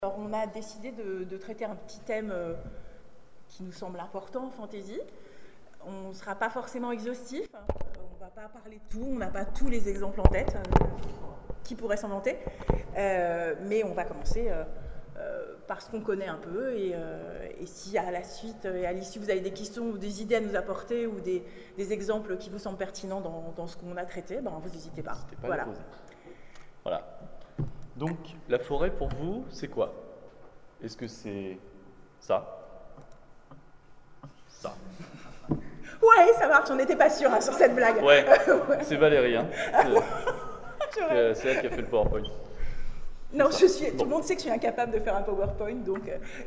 Alors, on a décidé de traiter un petit thème qui nous semble important en fantasy. On ne sera pas forcément exhaustif, on ne va pas parler de tout, on n'a pas tous les exemples en tête, qui pourrait s'en vanter, mais on va commencer par ce qu'on connaît un peu, et si à la suite et à l'issue vous avez des questions ou des idées à nous apporter ou des exemples qui vous semblent pertinents dans ce qu'on a traité, ben, vous n'hésitez pas. Voilà. Voilà. Donc, la forêt, pour vous, c'est quoi? Est-ce que c'est ça? Ça? Ouais, ça marche, on n'était pas sûr sur cette blague. Ouais, c'est Valérie, hein. C'est elle qui a fait le PowerPoint. Non, tout le monde sait que je suis incapable de faire un PowerPoint, donc...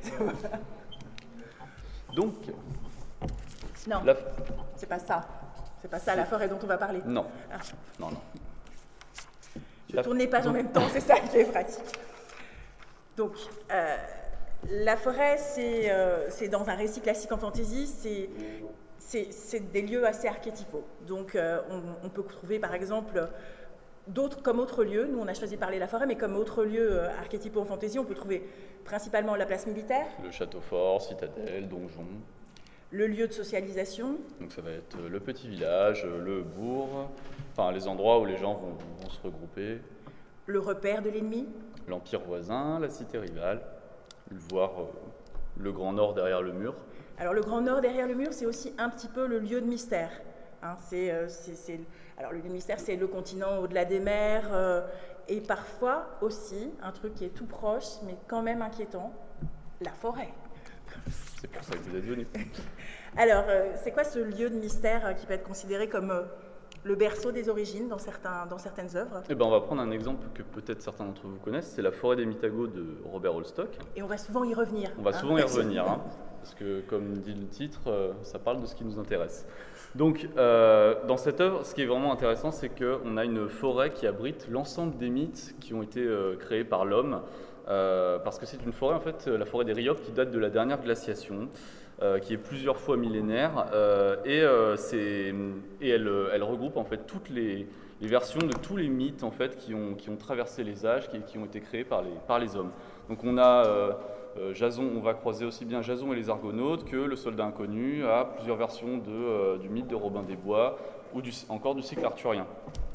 Donc... Non, c'est pas ça. C'est pas ça la forêt dont on va parler. Non. Ah. Non. Je tourne les pages en même temps, c'est ça qui est pratique. Donc, la forêt, c'est dans un récit classique en fantasy, c'est des lieux assez archétypaux. Donc, on peut trouver, par exemple, d'autres comme autres lieux. Nous, on a choisi de parler de la forêt, mais comme autres lieux archétypaux en fantasy, on peut trouver principalement la place militaire. Le château fort, citadelle, donjon. Le lieu de socialisation. Donc ça va être le petit village, le bourg, enfin les endroits où les gens vont se regrouper. Le repère de l'ennemi. L'empire voisin, la cité rivale, voir le grand nord derrière le mur. Alors le grand nord derrière le mur, c'est aussi un petit peu le lieu de mystère. Hein, alors le lieu de mystère, c'est le continent au-delà des mers, et parfois aussi, un truc qui est tout proche, mais quand même inquiétant, la forêt. C'est pour ça que vous êtes venus. Alors, c'est quoi ce lieu de mystère qui peut être considéré comme le berceau des origines dans certaines œuvres? Eh ben, on va prendre un exemple que peut-être certains d'entre vous connaissent, c'est La forêt des Mitago de Robert Holstock. Et on va souvent y revenir. On va souvent y revenir, hein, parce que comme dit le titre, ça parle de ce qui nous intéresse. Donc, dans cette œuvre, ce qui est vraiment intéressant, c'est qu'on a une forêt qui abrite l'ensemble des mythes qui ont été créés par l'homme, parce que c'est une forêt, en fait, la forêt des Ryops, qui date de la dernière glaciation, qui est plusieurs fois millénaire, et elle regroupe en fait toutes les versions de tous les mythes en fait qui ont traversé les âges, qui ont été créés par les hommes. Donc on a Jason, on va croiser aussi bien Jason et les Argonautes que le soldat inconnu, à plusieurs versions du mythe de Robin des Bois ou encore du cycle arthurien.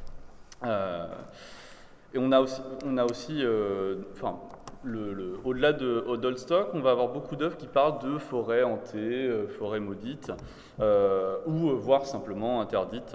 Et on a aussi au-delà de Holstock, on va avoir beaucoup d'œuvres qui parlent de forêts hantées, forêts maudites, ou voire simplement interdites.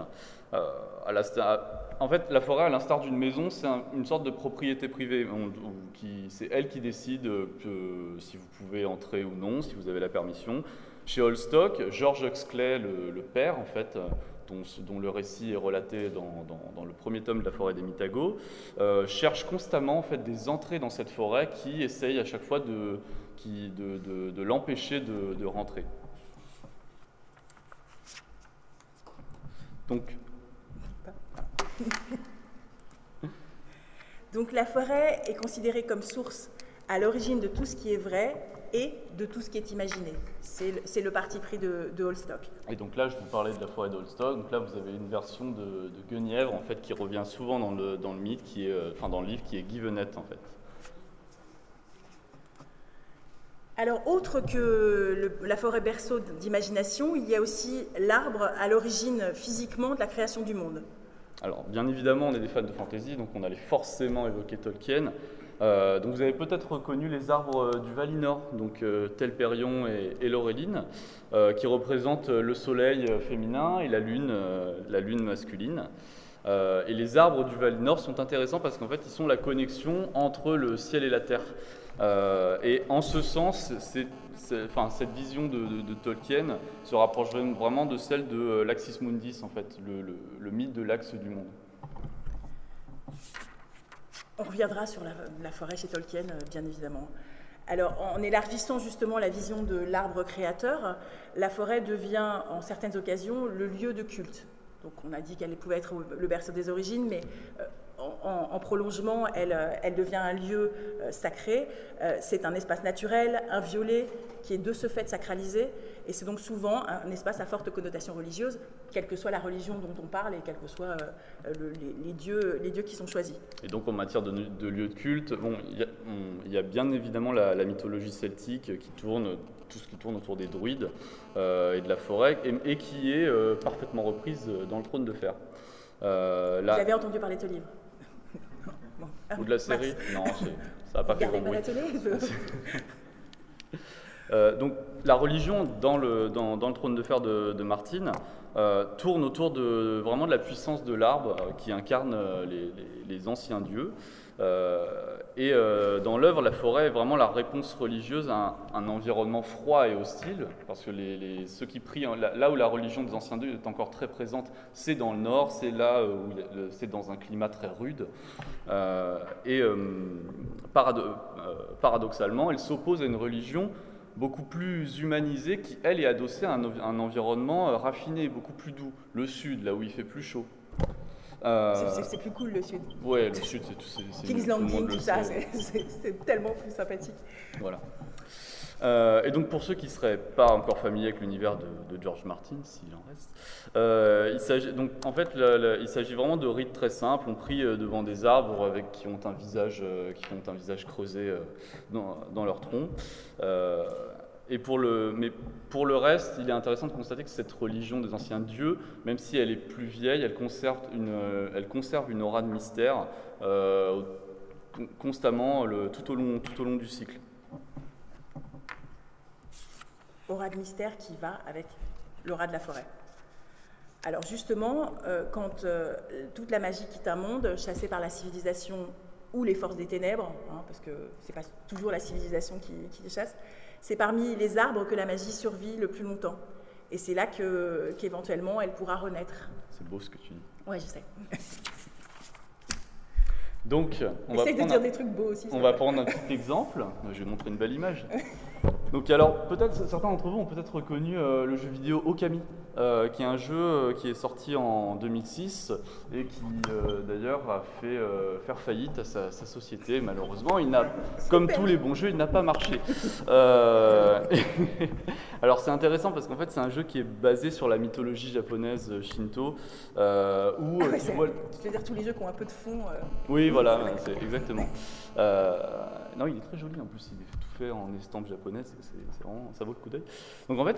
En fait, la forêt, à l'instar d'une maison, c'est une sorte de propriété privée. C'est elle qui décide si vous pouvez entrer ou non, si vous avez la permission. Chez Holstock, George Huxley, le père, en fait, dont le récit est relaté dans le premier tome de La forêt des Mitago, cherche constamment en fait, des entrées dans cette forêt qui essayent à chaque fois de l'empêcher de rentrer. Donc la forêt est considérée comme source à l'origine de tout ce qui est vrai et de tout ce qui est imaginé. C'est le parti pris de Holstock. Et donc là, je vous parlais de la forêt de Holstock. Donc là, vous avez une version de Guenièvre, en fait, qui revient souvent dans le mythe, dans le livre, qui est Givenette, en fait. Alors, autre que la forêt berceau d'imagination, il y a aussi l'arbre à l'origine physiquement de la création du monde. Alors, bien évidemment, on est des fans de fantasy, donc on allait forcément évoquer Tolkien. Donc vous avez peut-être reconnu les arbres du Valinor, donc Telperion et Laureline, qui représentent le soleil féminin et la lune masculine. Et les arbres du Valinor sont intéressants parce qu'en fait, ils sont la connexion entre le ciel et la terre. Et en ce sens, cette vision de Tolkien se rapproche vraiment de celle de l'Axis Mundis, en fait, le mythe de l'axe du monde. On reviendra sur la forêt chez Tolkien, bien évidemment. Alors, en élargissant justement la vision de l'arbre créateur, la forêt devient, en certaines occasions, le lieu de culte. Donc, on a dit qu'elle pouvait être le berceau des origines, mais en prolongement, elle devient un lieu sacré. C'est un espace naturel, inviolé, qui est de ce fait sacralisé. Et c'est donc souvent un espace à forte connotation religieuse, quelle que soit la religion dont on parle et quels que soient les dieux qui sont choisis. Et donc en matière de lieux de culte, bon, il y a bien évidemment la mythologie celtique qui tourne, tout ce qui tourne autour des druides et de la forêt, et qui est parfaitement reprise dans le Trône de Fer. Vous avez entendu parler de ce livre? Bon. Ou de la série? Non, ça n'a pas fait grand bruit. Donc la religion dans le Trône de Fer de Martin tourne autour vraiment de la puissance de l'arbre qui incarne les anciens dieux. Et dans l'œuvre, la forêt est vraiment la réponse religieuse à un environnement froid et hostile, parce que ceux qui prient, là où la religion des anciens dieux est encore très présente, c'est dans le nord, c'est là où c'est dans un climat très rude. Paradoxalement, elle s'oppose à une religion beaucoup plus humanisée qui, elle, est adossée à un environnement raffiné, beaucoup plus doux. Le sud, là où il fait plus chaud. C'est plus cool le sud. Ouais, le sud, c'est King's Landing, tout ça, c'est tellement plus sympathique. Voilà. Et donc pour ceux qui ne seraient pas encore familiers avec l'univers de George Martin, s'il en reste, il s'agit vraiment de rites très simples. On prie devant des arbres qui ont un visage creusé dans leur tronc. Mais pour le reste, il est intéressant de constater que cette religion des anciens dieux, même si elle est plus vieille, elle conserve une aura de mystère constamment tout au long du cycle. Aura de mystère qui va avec l'aura de la forêt. Alors justement, quand toute la magie quitte un monde, chassée par la civilisation ou les forces des ténèbres, parce que ce n'est pas toujours la civilisation qui les chasse, c'est parmi les arbres que la magie survit le plus longtemps. Et c'est là qu'éventuellement elle pourra renaître. C'est beau ce que tu dis. Ouais, je sais. Donc, on va prendre un petit exemple. Je vais montrer une belle image. Donc, alors, peut-être certains d'entre vous ont peut-être reconnu le jeu vidéo Okami, qui est un jeu qui est sorti en 2006 et qui, d'ailleurs, a fait faire faillite à sa société. Malheureusement, comme tous les bons jeux, il n'a pas marché. Alors, c'est intéressant parce qu'en fait, c'est un jeu qui est basé sur la mythologie japonaise Shinto. Tu veux dire tous les jeux qui ont un peu de fond Oui, voilà, c'est exactement. Non, il est très joli en plus, il est tout fait en estampes japonaises, c'est vraiment, ça vaut le coup d'œil. Donc en fait,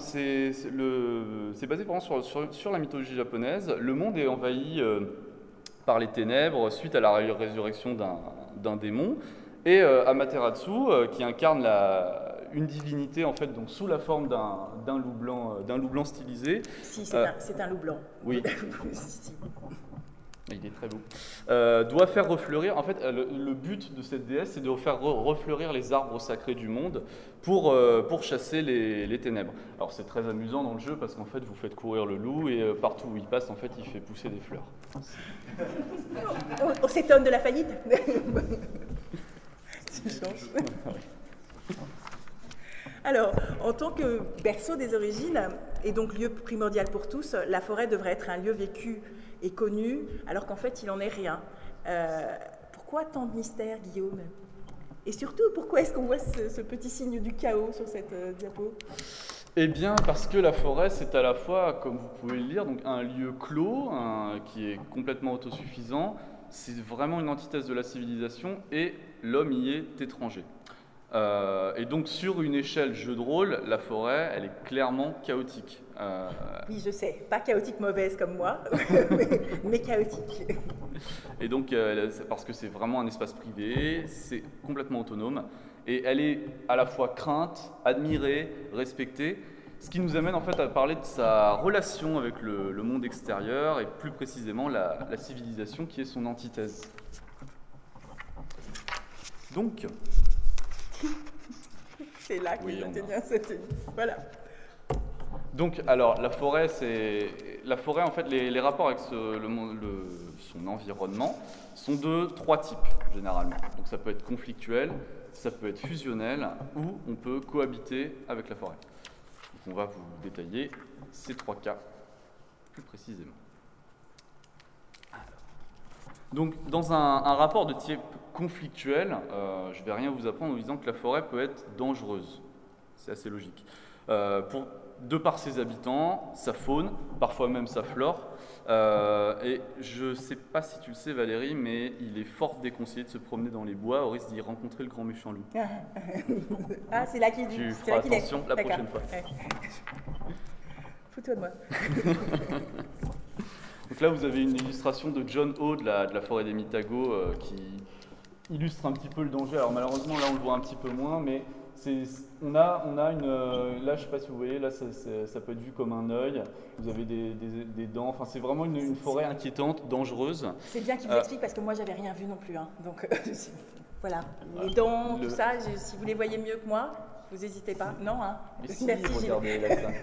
c'est basé vraiment sur la mythologie japonaise. Le monde est envahi par les ténèbres suite à la résurrection d'un démon. Et Amaterasu, qui incarne une divinité en fait, donc sous la forme d'un loup blanc stylisé. Si, c'est un loup blanc. Oui. Si. Il est très beau. Doit faire refleurir, en fait, le but de cette déesse, c'est de faire refleurir les arbres sacrés du monde pour chasser les ténèbres. Alors c'est très amusant dans le jeu parce qu'en fait, vous faites courir le loup et partout où il passe, en fait, il fait pousser des fleurs. On s'étonne de la faillite. Tu changes. Alors, en tant que berceau des origines, et donc lieu primordial pour tous, la forêt devrait être un lieu vécu et connu, alors qu'en fait, il n'en est rien. Pourquoi tant de mystère, Guillaume? Et surtout, pourquoi est-ce qu'on voit ce petit signe du chaos sur cette diapo? Eh bien, parce que la forêt, c'est à la fois, comme vous pouvez le lire, donc un lieu clos, qui est complètement autosuffisant, c'est vraiment une antithèse de la civilisation, et l'homme y est étranger. Et donc sur une échelle jeu de rôle, la forêt, elle est clairement chaotique. Oui, je sais, pas chaotique mauvaise comme moi, mais chaotique. Et donc, parce que c'est vraiment un espace privé, c'est complètement autonome, et elle est à la fois crainte, admirée, respectée, ce qui nous amène en fait à parler de sa relation avec le monde extérieur, et plus précisément la civilisation qui est son antithèse. Donc... C'est là que je tenais cette... Voilà. Donc, alors, la forêt, en fait, les rapports avec son environnement sont de 3 types, généralement. Donc, ça peut être conflictuel, ça peut être fusionnel, ou on peut cohabiter avec la forêt. Donc, on va vous détailler ces 3 cas plus précisément. Donc, dans un rapport de type conflictuel, je ne vais rien vous apprendre en vous disant que la forêt peut être dangereuse. C'est assez logique. De par ses habitants, sa faune, parfois même sa flore. Et je ne sais pas si tu le sais, Valérie, mais il est fort déconseillé de se promener dans les bois au risque d'y rencontrer le grand méchant loup. Ah, c'est là qu'il dit. Tu feras attention la prochaine fois. Ouais. Fous-toi de moi. Donc là, vous avez une illustration de John O de la forêt des Mitago qui illustre un petit peu le danger. Alors malheureusement, là, on le voit un petit peu moins, mais on a une... là, je ne sais pas si vous voyez, là, ça peut être vu comme un œil. Vous avez des dents. Enfin, c'est vraiment une forêt inquiétante, dangereuse. C'est bien qu'il vous explique parce que moi, j'avais rien vu non plus. Hein. Donc, voilà. Les dents, tout ça, si vous les voyez mieux que moi, vous n'hésitez pas. Non, hein. Mais si, merci, regardez là, ça.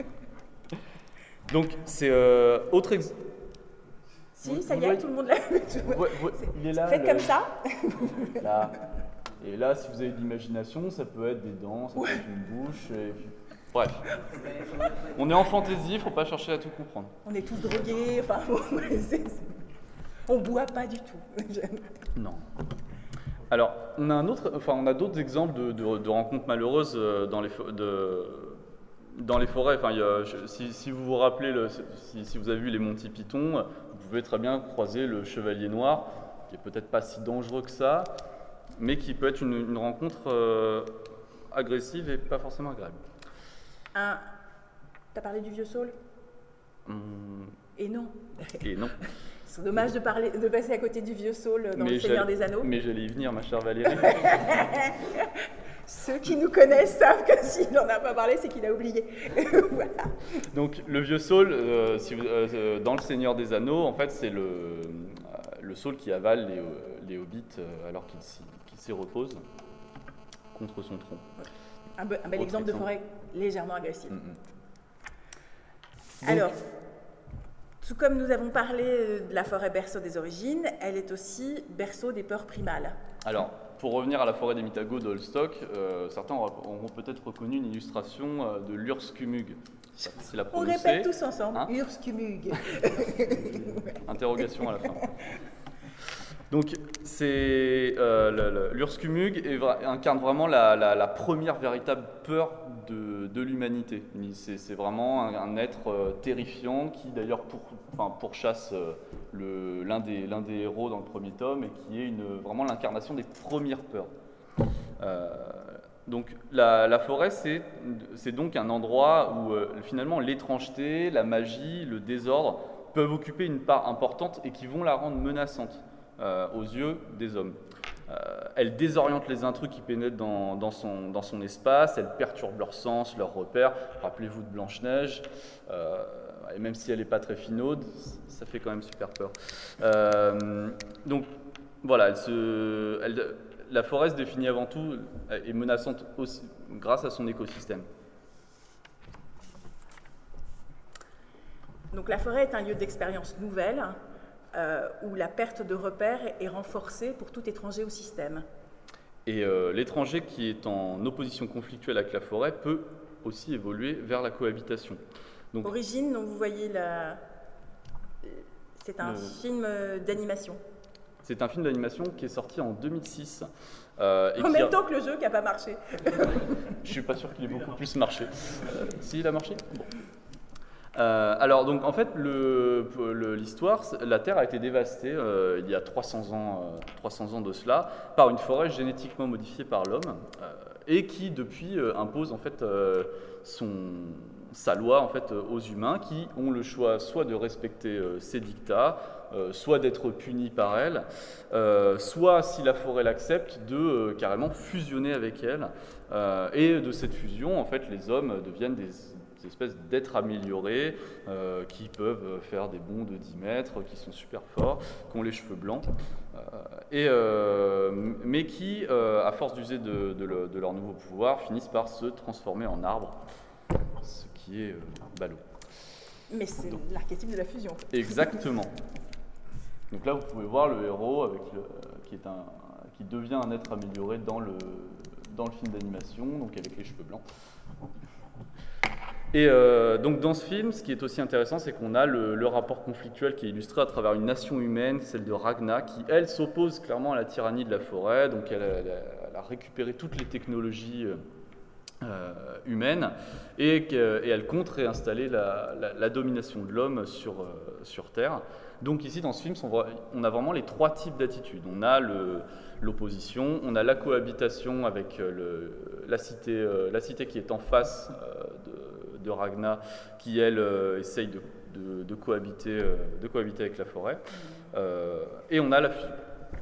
Donc, c'est autre exemple. Si, ça y est, tout le monde l'a vu. Il est là. Faites comme ça. Là. Et là, si vous avez de l'imagination, ça peut être des dents, ça peut être une bouche. Bref. On est en fantaisie, il ne faut pas chercher à tout comprendre. On est tous drogués, enfin, on ne boit pas du tout. Non. Alors, on a d'autres exemples de rencontres malheureuses dans les forêts. Enfin, si vous vous rappelez, si vous avez vu les Monty Python, vous pouvez très bien croiser le Chevalier Noir, qui est peut-être pas si dangereux que ça, mais qui peut être une rencontre agressive et pas forcément agréable. T'as parlé du vieux saule Et non. Et non. C'est dommage de passer à côté du vieux saule dans Le Seigneur des Anneaux. Mais j'allais y venir, ma chère Valérie. Ceux qui nous connaissent savent que s'il n'en a pas parlé, c'est qu'il a oublié. Voilà. Donc, le vieux saule, dans Le Seigneur des Anneaux, en fait, c'est le saule qui avale les hobbits alors qu'il s'y repose contre son tronc. Un bel exemple de forêt légèrement agressive. Donc, alors, tout comme nous avons parlé de la forêt berceau des origines, elle est aussi berceau des peurs primales. Alors, pour revenir à la forêt des Mitago de Holstock, certains auront peut-être reconnu une illustration de l'Urskumug. C'est la On répète tous ensemble, hein? Urskumug. Interrogation à la fin. Donc, l'Urskumug incarne vraiment la première véritable peur de l'humanité. C'est vraiment un être terrifiant qui, d'ailleurs, pourchasse l'un des héros dans le premier tome et qui est vraiment l'incarnation des premières peurs. Donc, la forêt, c'est donc un endroit où, finalement, l'étrangeté, la magie, le désordre peuvent occuper une part importante et qui vont la rendre menaçante. Aux yeux des hommes. Elle désoriente les intrus qui pénètrent dans son espace, elle perturbe leur sens, leurs repères. Rappelez-vous de Blanche-Neige, et même si elle n'est pas très finaude, ça fait quand même super peur. Donc voilà, la forêt se définit avant tout et menaçante aussi grâce à son écosystème. Donc la forêt est un lieu d'expérience nouvelle, où la perte de repères est renforcée pour tout étranger au système. Et l'étranger qui est en opposition conflictuelle avec la forêt peut aussi évoluer vers la cohabitation. Donc, Origine, donc vous voyez, c'est un film d'animation. C'est un film d'animation qui est sorti en 2006. En même temps que le jeu qui n'a pas marché. Je ne suis pas sûr qu'il ait beaucoup plus marché. Si, il a marché ? Bon. Alors, donc, en fait, l'histoire, la Terre a été dévastée il y a 300 ans de cela par une forêt génétiquement modifiée par l'homme et qui, depuis, impose en fait sa loi en fait aux humains qui ont le choix soit de respecter ses dictats, soit d'être punis par elle, soit, si la forêt l'accepte, de carrément fusionner avec elle. Et de cette fusion, en fait, les hommes deviennent des espèces d'êtres améliorés qui peuvent faire des bonds de 10 mètres, qui sont super forts, qui ont les cheveux blancs, mais qui, à force d'user de leur nouveau pouvoir, finissent par se transformer en arbres, ce qui est ballot. Mais c'est l'archétype de la fusion. Exactement. Donc là, vous pouvez voir le héros qui devient un être amélioré dans le film d'animation, donc avec les cheveux blancs. Et donc dans ce film, ce qui est aussi intéressant, c'est qu'on a le rapport conflictuel qui est illustré à travers une nation humaine, celle de Ragna, qui elle s'oppose clairement à la tyrannie de la forêt, donc elle a récupéré toutes les technologies humaines et elle compte réinstaller la domination de l'homme sur Terre. Donc ici dans ce film, on a vraiment les trois types d'attitudes. On a l'opposition, on a la cohabitation avec la cité qui est en face de Ragna, qui elle essaye de cohabiter avec la forêt, et on a la fusion.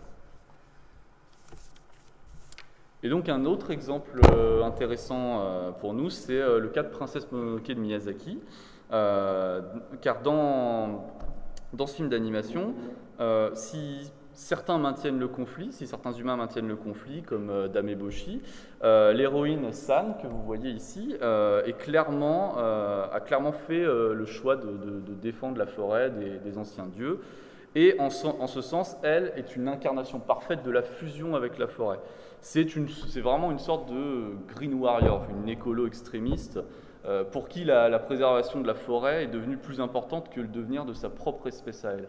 Et donc un autre exemple intéressant pour nous, c'est le cas de Princesse Mononoke de Miyazaki, car dans ce film d'animation, si certains maintiennent le conflit, si certains humains maintiennent le conflit, comme Dameboshi, l'héroïne San, que vous voyez ici, a clairement fait le choix de défendre la forêt des anciens dieux. Et en ce sens, elle est une incarnation parfaite de la fusion avec la forêt. C'est vraiment une sorte de green warrior, une écolo extrémiste, pour qui la préservation de la forêt est devenue plus importante que le devenir de sa propre espèce à elle.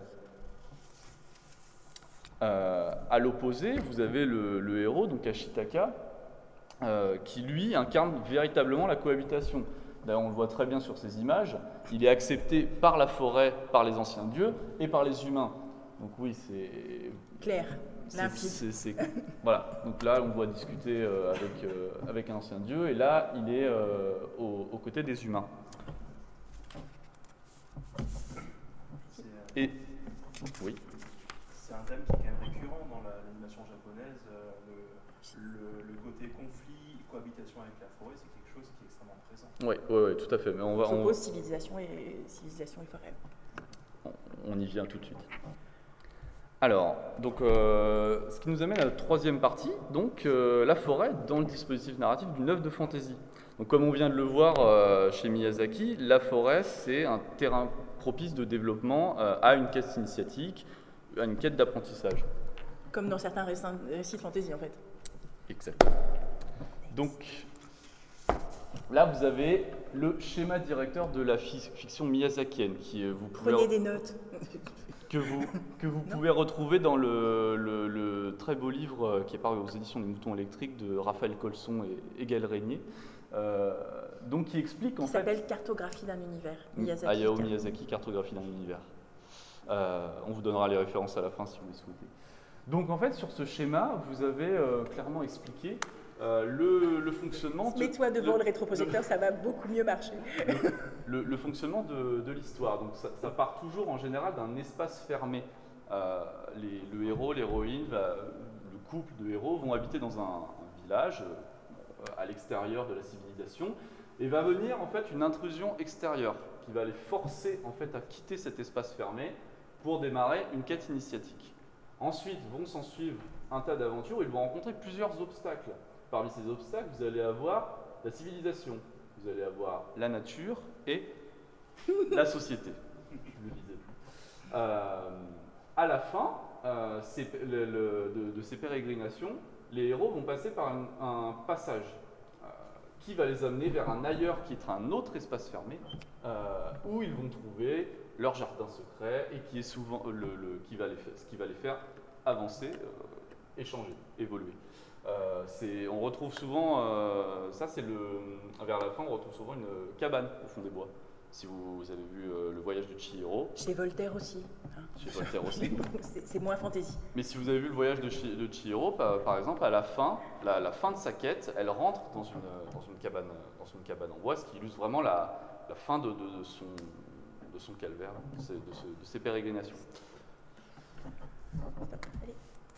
À l'opposé, vous avez le héros, donc Ashitaka, qui lui incarne véritablement la cohabitation. D'ailleurs, on le voit très bien sur ces images, il est accepté par la forêt, par les anciens dieux et par les humains. Donc oui, c'est clair, limpide. Voilà, donc là on voit discuter avec un ancien dieu et là il est aux côtés des humains. Et oui. C'est un thème qui est quand même récurrent dans l'animation japonaise, le côté conflit, cohabitation avec la forêt, c'est quelque chose qui est extrêmement présent. Oui, tout à fait. Mais on oppose civilisation et forêt. On y vient tout de suite. Alors, donc, ce qui nous amène à la troisième partie, donc la forêt dans le dispositif narratif d'une œuvre de fantasy. Donc, comme on vient de le voir chez Miyazaki, la forêt, c'est un terrain propice de développement à une quête initiatique, à une quête d'apprentissage. Comme dans certains récits de fantasy, en fait. Exactement. Donc, là, vous avez le schéma directeur de la fiction miyazakienne, qui Prenez des notes. que vous pouvez retrouver dans le très beau livre qui est paru aux éditions des Moutons électriques de Raphaël Colson et Gaël Régnier, donc qui explique en fait... Ça s'appelle Cartographie d'un univers. Hayao Miyazaki, Cartographie d'un univers. On vous donnera les références à la fin si vous les souhaitez. Donc en fait, sur ce schéma, vous avez clairement expliqué le fonctionnement... Mets-toi devant le rétroprojecteur, ça va beaucoup mieux marcher. Le fonctionnement de l'histoire. Donc ça part toujours en général d'un espace fermé. Le héros, l'héroïne, le couple de héros vont habiter dans un village à l'extérieur de la civilisation et va venir en fait une intrusion extérieure qui va les forcer en fait à quitter cet espace fermé pour démarrer une quête initiatique. Ensuite vont s'en suivre un tas d'aventures où ils vont rencontrer plusieurs obstacles. Parmi ces obstacles, vous allez avoir la civilisation, vous allez avoir la nature et la société. Je le disais. À la fin de ces pérégrinations, les héros vont passer par un passage qui va les amener vers un ailleurs qui est un autre espace fermé où ils vont trouver leur jardin secret et qui est souvent ce qui va les faire avancer, échanger, évoluer. On retrouve souvent, vers la fin, on retrouve souvent une cabane au fond des bois. Si vous avez vu le voyage de Chihiro. Chez Voltaire aussi. Chez Voltaire aussi. C'est moins fantaisie. Mais si vous avez vu le voyage de Chihiro, par exemple, à la fin de sa quête, elle rentre dans une cabane en bois, ce qui illustre vraiment la fin de son calvaire, de ses pérégrinations. Allez.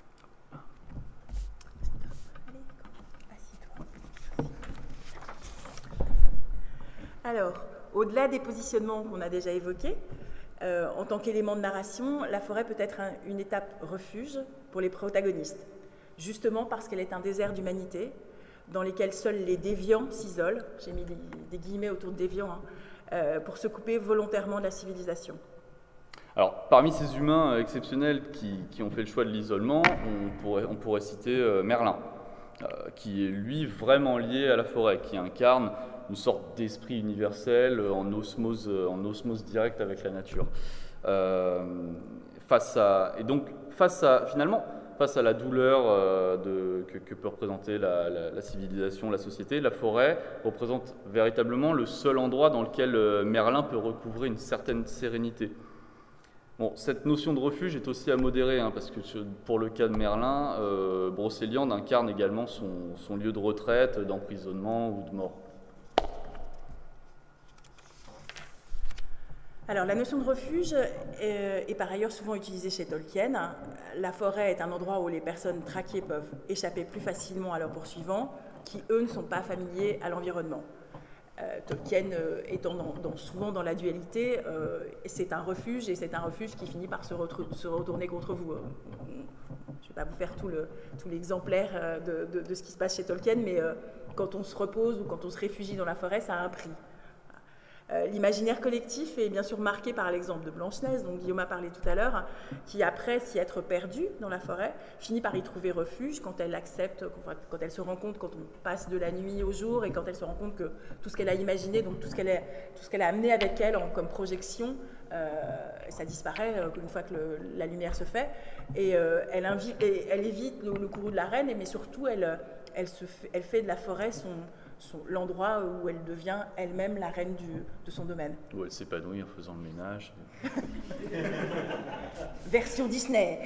Alors, au-delà des positionnements qu'on a déjà évoqués, en tant qu'élément de narration, la forêt peut être une étape refuge pour les protagonistes, justement parce qu'elle est un désert d'humanité dans lequel seuls les déviants s'isolent, j'ai mis des guillemets autour de déviants, pour se couper volontairement de la civilisation. Alors, parmi ces humains exceptionnels qui ont fait le choix de l'isolement, on pourrait citer Merlin, qui est lui vraiment lié à la forêt, qui incarne une sorte d'esprit universel en osmose directe avec la nature. Face à la douleur que peut représenter la civilisation, la société, la forêt représente véritablement le seul endroit dans lequel Merlin peut recouvrer une certaine sérénité. Bon, cette notion de refuge est aussi à modérer, parce que pour le cas de Merlin, Brocéliande incarne également son lieu de retraite, d'emprisonnement ou de mort. Alors, la notion de refuge est par ailleurs souvent utilisée chez Tolkien. La forêt est un endroit où les personnes traquées peuvent échapper plus facilement à leurs poursuivants, qui eux ne sont pas familiers à l'environnement. Tolkien étant souvent dans la dualité, c'est un refuge, et c'est un refuge qui finit par se retourner contre vous. Je ne vais pas vous faire tout l'exemplaire de ce qui se passe chez Tolkien, mais quand on se repose ou quand on se réfugie dans la forêt, ça a un prix. L'imaginaire collectif est bien sûr marqué par l'exemple de Blanche-Neige, dont Guillaume a parlé tout à l'heure, qui après s'y être perdue dans la forêt, finit par y trouver refuge quand elle accepte, quand elle se rend compte, quand on passe de la nuit au jour, et quand elle se rend compte que tout ce qu'elle a imaginé, donc tout ce qu'elle a amené avec elle comme projection, ça disparaît une fois que la lumière se fait, et elle évite le courroux de la reine, mais surtout elle fait de la forêt l'endroit où elle devient elle-même la reine de son domaine. Où elle s'épanouit en faisant le ménage. Version Disney.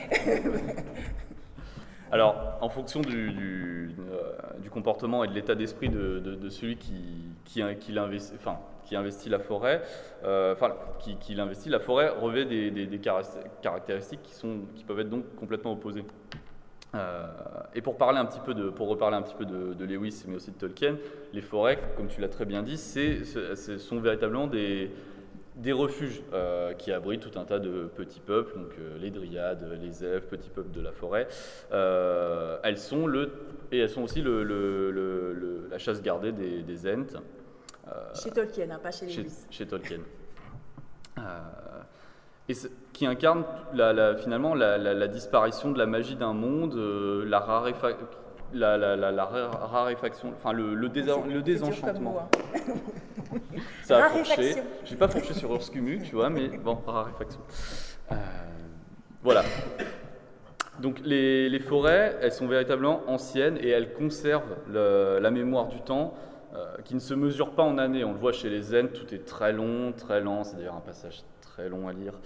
Alors, en fonction du comportement et de l'état d'esprit de celui qui investit la forêt, la forêt revêt des caractéristiques qui peuvent être donc complètement opposées. Et pour reparler un petit peu de Lewis, mais aussi de Tolkien, les forêts, comme tu l'as très bien dit, sont véritablement des refuges qui abritent tout un tas de petits peuples, donc les dryades, les elfes, petits peuples de la forêt. Elles sont aussi la chasse gardée des Ents. Chez Tolkien, pas chez Lewis. Chez Tolkien. Et qui incarne finalement la disparition de la magie d'un monde, la raréfaction, enfin le désenchantement. Ça a fourché. J'ai pas fourché sur Urscumu, tu vois, mais bon, raréfaction. Voilà. Donc les forêts, elles sont véritablement anciennes et elles conservent la mémoire du temps qui ne se mesure pas en années. On le voit chez les Ents, tout est très long, très lent. C'est d'ailleurs un passage très long à lire.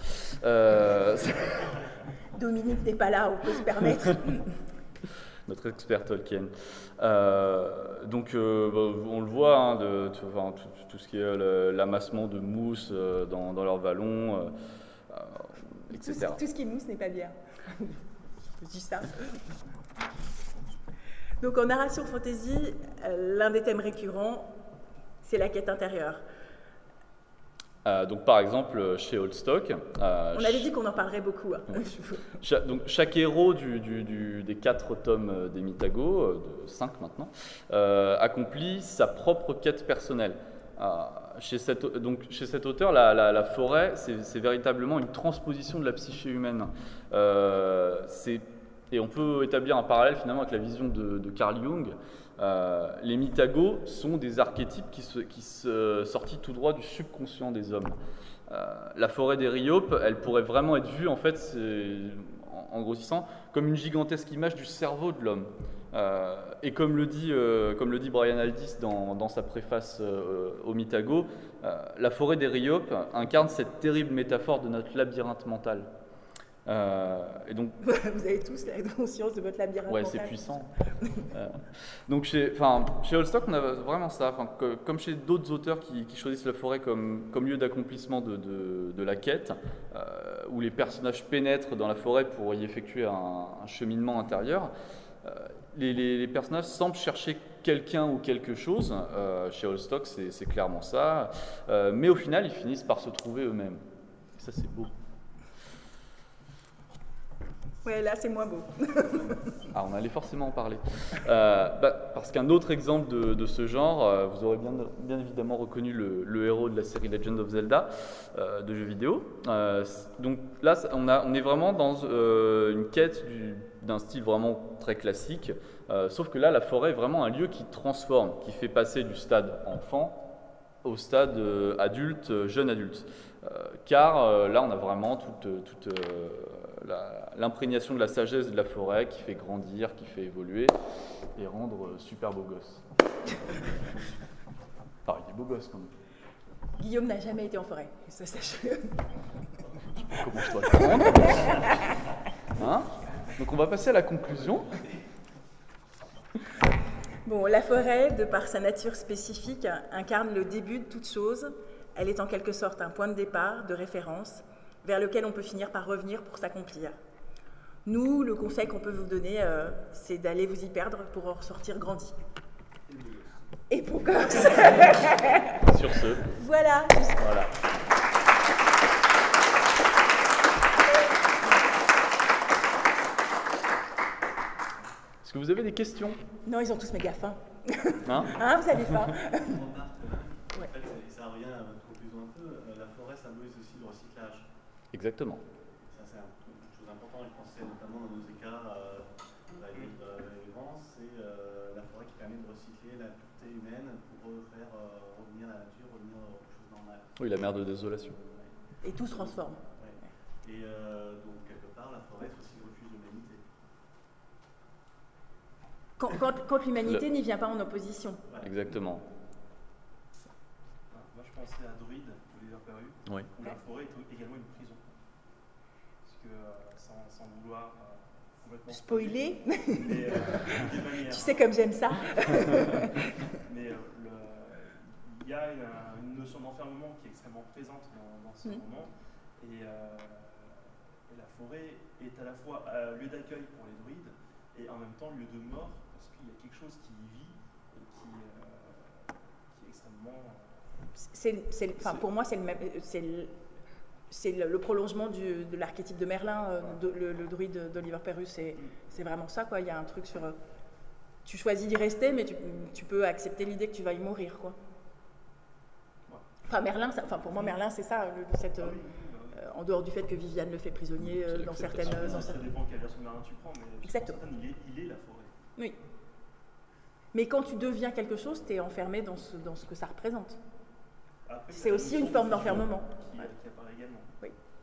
Dominique n'est pas là, on peut se permettre. Notre expert Tolkien. Donc, on le voit, tout ce qui est l'amassement de mousse dans leur vallon, etc. Tout ce qui mousse n'est pas bien. Je dis ça. Donc, en narration fantasy, l'un des thèmes récurrents, c'est la quête intérieure. Donc par exemple chez Holdstock, on avait dit qu'on en parlerait beaucoup. Donc chaque héros des 4 tomes des Mitago, de 5 maintenant, accomplit sa propre quête personnelle. Chez cet auteur, la forêt, c'est véritablement une transposition de la psyché humaine. Et on peut établir un parallèle finalement avec la vision de Carl Jung. Les Mitago sont des archétypes qui sortis tout droit du subconscient des hommes. La forêt des Ryopes, elle pourrait vraiment être vue en fait, en grossissant, comme une gigantesque image du cerveau de l'homme. Et comme le dit Brian Aldiss dans sa préface au Mitago, la forêt des Ryopes incarne cette terrible métaphore de notre labyrinthe mental. Et donc, vous avez tous la conscience de votre labyrinthe mental. Ouais, c'est puissant. Donc chez Holdstock, on a vraiment ça. Comme chez d'autres auteurs qui choisissent la forêt comme lieu d'accomplissement de la quête, où les personnages pénètrent dans la forêt pour y effectuer un cheminement intérieur, les personnages semblent chercher quelqu'un ou quelque chose. Chez Holdstock, c'est clairement ça. Mais au final, ils finissent par se trouver eux-mêmes. Et ça, c'est beau. Ouais, là, c'est moins beau. On allait forcément en parler. Parce qu'un autre exemple de ce genre, vous aurez bien évidemment reconnu le héros de la série Legend of Zelda de jeux vidéo. Donc là, on est vraiment dans une quête d'un style vraiment très classique, sauf que là, la forêt est vraiment un lieu qui transforme, qui fait passer du stade enfant au stade adulte, jeune adulte. Car là, on a vraiment toute l'imprégnation de la sagesse de la forêt qui fait grandir, qui fait évoluer et rendre super beau gosse. Enfin, il est beau gosse quand même. Guillaume n'a jamais été en forêt, ça sache-le. Comment je dois le prendre hein? Donc on va passer à la conclusion. Bon, la forêt, de par sa nature spécifique, incarne le début de toute chose. Elle est en quelque sorte un point de départ, de référence, vers lequel on peut finir par revenir pour s'accomplir. Nous, le conseil qu'on peut vous donner, c'est d'aller vous y perdre pour en ressortir grandi. Et pour gosse. Sur ce. Voilà. Voilà. Est-ce que vous avez des questions? Non, ils ont tous méga faim. Hein? Hein, vous avez faim? En fait, ça revient à votre conclusion un peu. La forêt symbolise aussi le recyclage. Exactement. Ça, c'est une chose importante. Je pensais notamment dans nos écarts vivants, c'est la forêt qui permet de recycler la pureté humaine pour faire revenir la nature, revenir aux choses normales. Oui, la mer de désolation. Et tout se transforme. Ouais. Et donc, quelque part, la forêt, c'est aussi le refuge de l'humanité. Quand l'humanité n'y vient pas en opposition. Voilà. Exactement. Moi, je pensais à Druide, de l'univers perdu, Oui. où la forêt est également une prison. Parce que, sans vouloir complètement Spoiler. mais de manière, Tu sais comme j'aime ça. mais il y a une notion d'enfermement qui est extrêmement présente dans ce roman. Et la forêt est à la fois lieu d'accueil pour les druides et en même temps lieu de mort, parce qu'il y a quelque chose qui y vit et qui est extrêmement... Pour moi, c'est le prolongement de l'archétype de Merlin, le druide d'Oliver Perrus. C'est vraiment ça, quoi. Il y a un truc sur... tu choisis d'y rester, mais tu peux accepter l'idée que tu vas y mourir, quoi. Enfin, pour moi, Merlin, c'est ça, en dehors du fait que Viviane le fait prisonnier dans certaines... Ça dépend quelle version de Merlin tu prends, mais exactement. Il est la forêt. Oui. Mais quand tu deviens quelque chose, tu es enfermé dans ce que ça représente. Après, C'est aussi une forme d'enfermement. Qui apparaît également. Oui.